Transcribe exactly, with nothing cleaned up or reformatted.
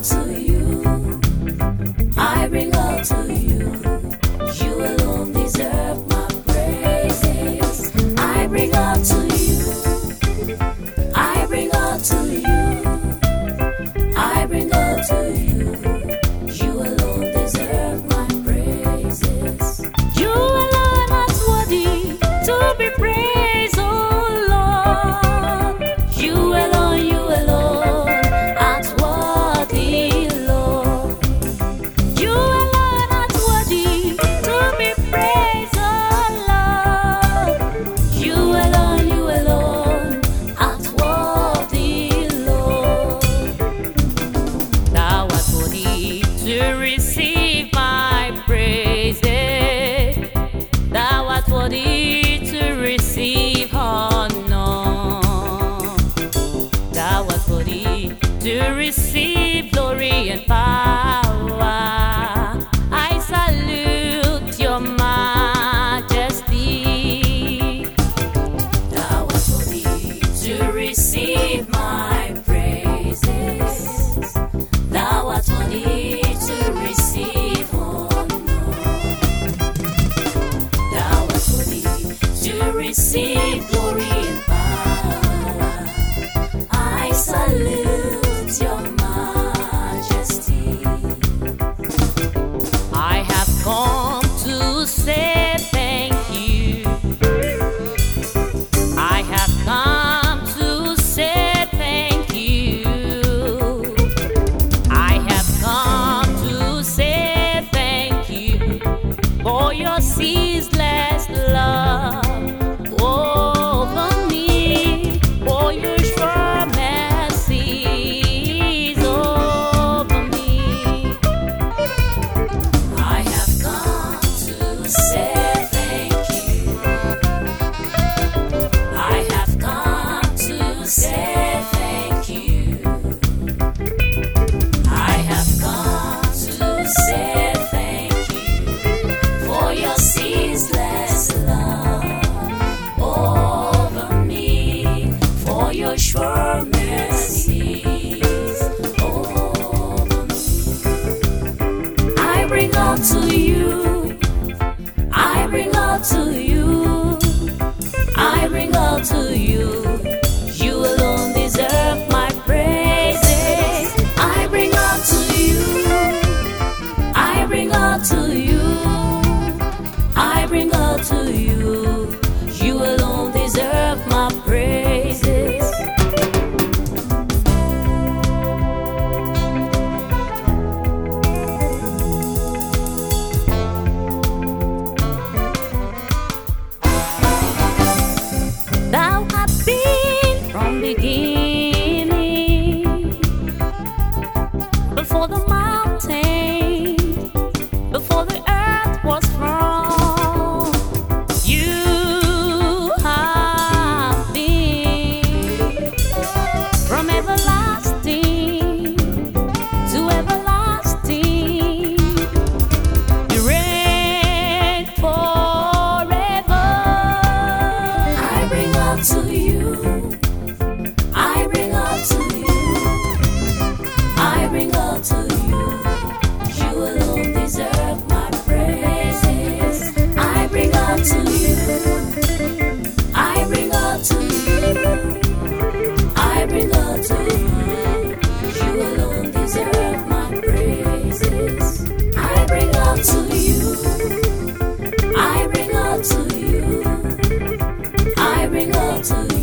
to you. I bring up to you. You alone deserve my praises. I bring up to you. I bring up to you. I bring up to you. You alone deserve my praises. You alone are worthy to be praised, oh Lord. You alone, you alone are worthy, Lord. You alone are worthy to be praised, oh Lord. You alone, you alone are worthy, Lord. Thou art worthy to receive my praises. Thou art worthy to receive honor. Thou art worthy to receive glory and power. I salute your majesty. Thou art worthy to receive my praises. Thou art worthy to receive honor. Thou art worthy to receive glory and power. I salute your majesty. I have come to say thank you. I have come to say thank you. I have come to say thank you for your ceaseless love over me, for your sure mercies over me. I have come to say thank you. I have come to say thank you. I have come to say thank you for your ceaseless love over me, for your sure mercies over me. I bring up to you. I bring up to you. I bring up to you. You alone deserve my praises. I bring up to you. I bring up to you. I bring up to you. You alone deserve my praises. Thou hast been from beginning, before the mountain, before the earth was formed. You have been from everlasting to everlasting. You reign forever. I bring up to you. I bring up to you. I bring up to you. You alone deserve my praises. I bring up to you. I bring up to you. I bring up to you. You alone deserve my praises. I bring up to you. I bring up to you. I bring up to you.